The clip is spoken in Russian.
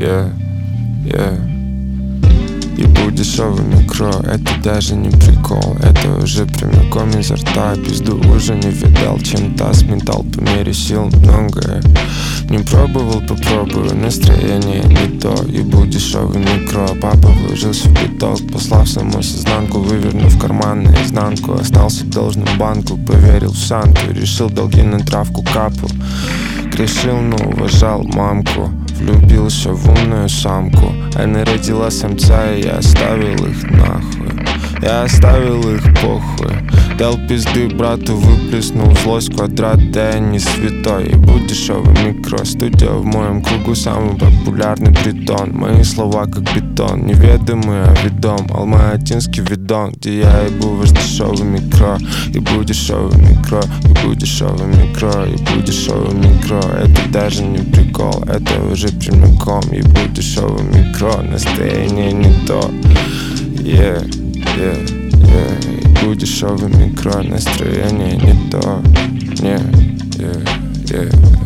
Ебу дешевый микро, это даже не прикол. Это уже прямиком изо рта, пизду уже не видал. Чем таз металл, по мере сил многое не пробовал, попробую, настроение не то. Ебу дешевый микро, папа вложился в биток, послав саму изнанку, вывернув карман наизнанку. Остался должным банку, поверил в Санту, решил долги на травку капу. Грешил, но уважал мамку, влюбился в умную самку. Она родила самца, и я оставил их нахуй. Я оставил их похуй. Дал пизды брату, выплеснул злость квадрат, да я не святой. Ебу дешевый микро, студия в моем кругу, самый популярный притон. Мои слова как бетон, неведомый, а ведом алматинский видон, где я ебу ваш дешевый микро. Ебу дешевый микро, ебу дешевый микро, ебу дешевый микро. Это даже не прикол, это уже прямиком. Ебу дешевый микро, настроение не то. Ебу дешевый микро, настроение не то.